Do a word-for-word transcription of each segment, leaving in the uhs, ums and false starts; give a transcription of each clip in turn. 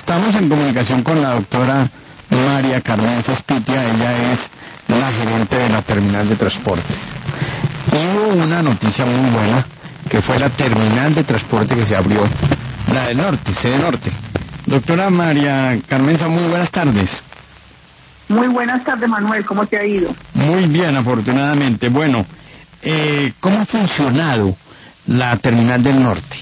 Estamos en comunicación con la doctora María Carmen Cespitia. Ella es la gerente de la terminal de transportes. Y hubo una noticia muy buena, que fue la terminal de transporte que se abrió, la del norte, sede norte. Doctora María Carmenza, muy buenas tardes. Muy buenas tardes, Manuel, ¿cómo te ha ido? Muy bien, afortunadamente. Bueno, eh, ¿cómo ha funcionado la terminal del norte?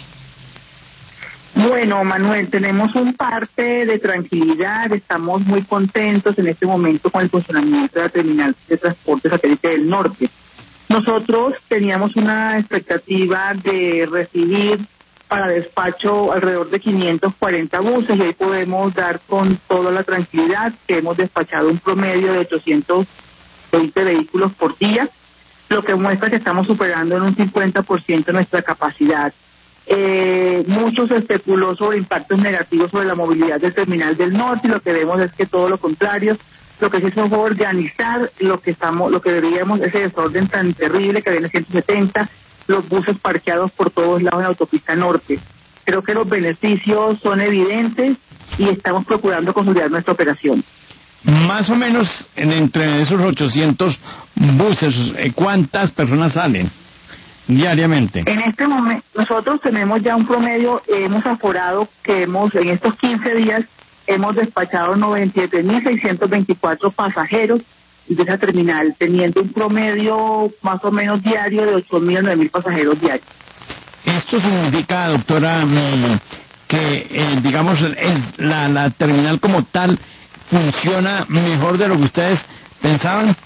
Bueno, Manuel, tenemos un parte de tranquilidad, estamos muy contentos en este momento con el funcionamiento de la terminal de transporte satélite del norte. Nosotros teníamos una expectativa de recibir para despacho alrededor de quinientos cuarenta buses y hoy podemos dar con toda la tranquilidad que hemos despachado un promedio de ochocientos veinte vehículos por día, lo que muestra que estamos superando en un cincuenta por ciento nuestra capacidad. Eh, muchos especuló sobre impactos negativos sobre la movilidad del terminal del norte y lo que vemos es que todo lo contrario. Lo que se hizo fue organizar lo que estamos, lo que deberíamos, ese desorden tan terrible que había en el ciento setenta, los buses parqueados por todos lados en la autopista norte. Creo que los beneficios son evidentes y estamos procurando consolidar nuestra operación. Más o menos en, entre esos ochocientos buses, ¿cuántas personas salen diariamente? En este momento, nosotros tenemos ya un promedio, eh, hemos aforado que hemos, en estos quince días, hemos despachado noventa y siete mil seiscientos veinticuatro pasajeros de esa terminal, teniendo un promedio más o menos diario de ocho mil a nueve mil pasajeros diarios. Esto significa, doctora, que, eh, digamos, el, la, la terminal como tal funciona mejor de lo que ustedes pensaban.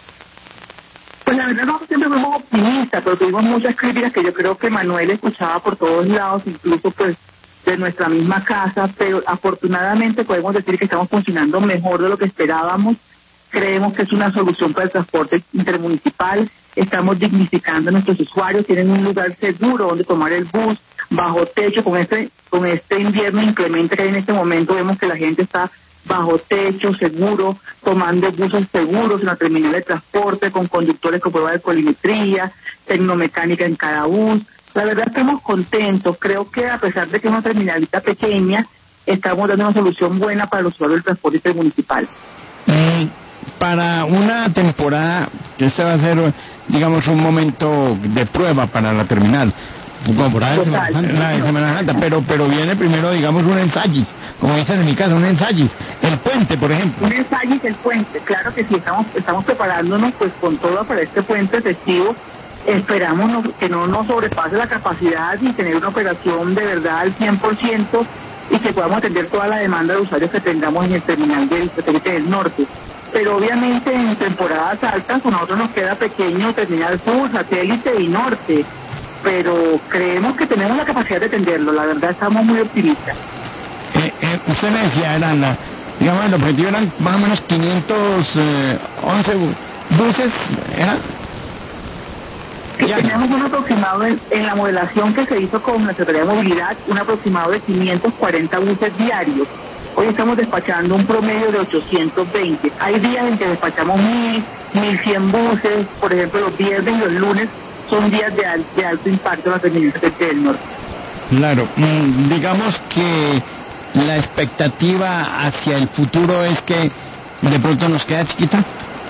Pues la verdad nosotros siempre fuimos optimistas, pero tuvimos muchas críticas que yo creo que Manuel escuchaba por todos lados, incluso pues de nuestra misma casa, pero afortunadamente podemos decir que estamos funcionando mejor de lo que esperábamos. Creemos que es una solución para el transporte intermunicipal, estamos dignificando a nuestros usuarios, tienen un lugar seguro donde tomar el bus, bajo techo, con este con este invierno inclemente que hay en este momento, vemos que la gente está bajo techo, seguro, tomando buses seguros en la terminal de transporte, con conductores con prueba de colimetría, tecnomecánica en cada bus. La verdad estamos contentos, creo que a pesar de que es una terminalita pequeña, estamos dando una solución buena para los usuarios del transporte intermunicipal. Mm, para una temporada, que este va a ser, digamos, un momento de prueba para la terminal, temporada de Semana Santa, la de Semana Santa, pero, pero viene primero, digamos, un ensayo, como dicen en mi casa, un ensayo, el puente, por ejemplo. Un ensayo y el puente, claro que sí, estamos, estamos preparándonos pues con todo para este puente festivo. Esperamos no, que no nos sobrepase la capacidad y tener una operación de verdad al cien por ciento y que podamos atender toda la demanda de usuarios que tengamos en el terminal del satélite del norte. Pero obviamente en temporadas altas a nosotros nos queda pequeño terminal sur, satélite y norte, pero creemos que tenemos la capacidad de atenderlo, la verdad estamos muy optimistas. Eh, eh, usted me decía, eran, la, digamos, el objetivo eran más o menos quinientos once buses, ¿eran? Sí, tenemos un aproximado en, en la modelación que se hizo con la Secretaría de Movilidad, un aproximado de quinientos cuarenta buses diarios. Hoy estamos despachando un promedio de ochocientos veinte. Hay días en que despachamos mil, mil cien buses, por ejemplo los viernes y los lunes son días de, al, de alto impacto en la terminal del norte. Claro, mm, digamos que la expectativa hacia el futuro es que de pronto nos queda chiquita.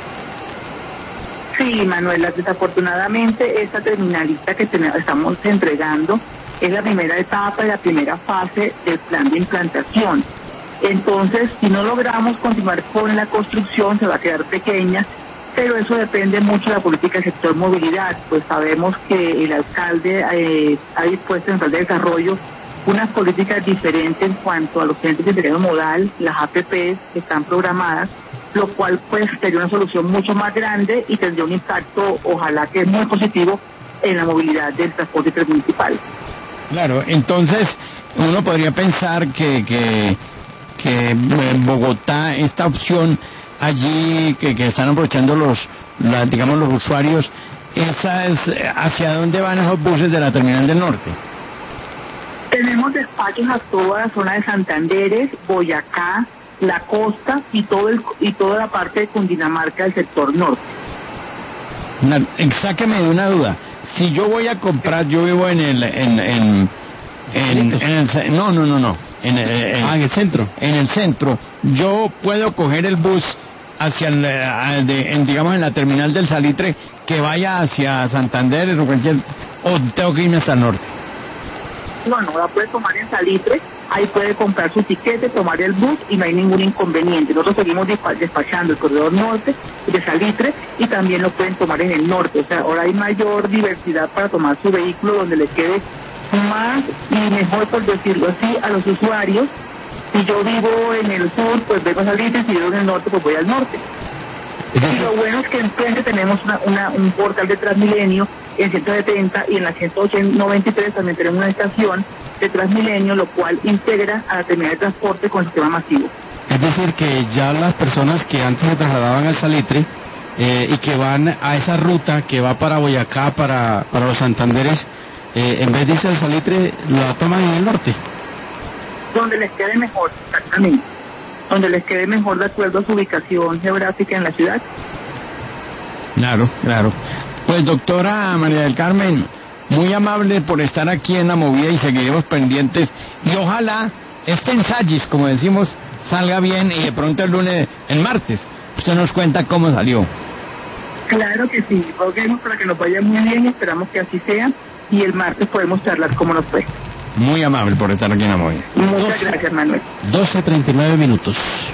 Sí, Manuela, desafortunadamente esta terminalista que tenemos, estamos entregando es la primera etapa y la primera fase del plan de implantación. Entonces, si no logramos continuar con la construcción, se va a quedar pequeña, pero eso depende mucho de la política del sector movilidad, pues sabemos que el alcalde eh, ha dispuesto en el plan de desarrollo unas políticas diferentes en cuanto a los centros de interés modal, las A P P que están programadas, lo cual pues sería una solución mucho más grande y tendría un impacto, ojalá que es muy positivo, en la movilidad del transporte intermunicipal. Claro, entonces uno podría pensar que que, que en Bogotá esta opción allí que, que están aprovechando los, la, digamos los usuarios, esa es hacia dónde van esos buses de la terminal del norte. Tenemos despachos a toda la zona de Santanderes, Boyacá, la costa y todo el y toda la parte de Cundinamarca del sector norte. Sáqueme de una duda. Si yo voy a comprar, yo vivo en el en en, en, en el no no no no en, en, ah, en el centro. En el centro. Yo puedo coger el bus hacia el, a, de, en, digamos, en la terminal del Salitre, que vaya hacia Santander o cualquier, o tengo que irme hasta el norte. No, no, la puede tomar en Salitre, ahí puede comprar su tiquete, tomar el bus y no hay ningún inconveniente. Nosotros seguimos despachando el corredor norte de Salitre y también lo pueden tomar en el norte. O sea, ahora hay mayor diversidad para tomar su vehículo donde les quede más y mejor, por decirlo así, a los usuarios. Si yo vivo en el sur, pues vengo a Salitre, si vivo en el norte, pues voy al norte. Y lo bueno es que enfrente tenemos una, una, un portal de Transmilenio en ciento setenta y en la ciento noventa y tres también tenemos una estación de Transmilenio, lo cual integra a la terminal de transporte con el sistema masivo. Es decir, que ya las personas que antes se trasladaban al Salitre eh, y que van a esa ruta que va para Boyacá, para, para los Santanderes, eh, en vez de irse al Salitre, la toman en el norte. Donde les quede mejor, exactamente. Donde les quede mejor de acuerdo a su ubicación geográfica en la ciudad. Claro, claro. Pues doctora María del Carmen, muy amable por estar aquí en La Movida y seguiremos pendientes. Y ojalá este ensayo, como decimos, salga bien y de pronto el lunes, el martes, usted nos cuenta cómo salió. Claro que sí, roguemos para que nos vaya muy bien y esperamos que así sea. Y el martes podemos charlar cómo nos fue. Muy amable por estar aquí en La Movida. Muchas gracias, Manuel. doce treinta y nueve minutos.